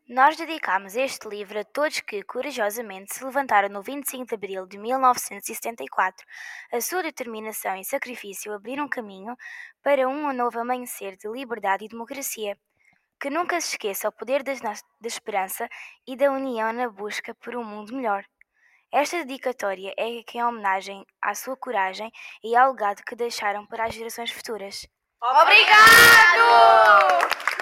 Nós dedicamos este livro a todos que, corajosamente, se levantaram no 25 de abril de 1974. A sua determinação e sacrifício abriram caminho para um novo amanhecer de liberdade e democracia. Que nunca se esqueça o poder da esperança e da união na busca por um mundo melhor. Esta dedicatória é em homenagem à sua coragem e ao legado que deixaram para as gerações futuras. Obrigado!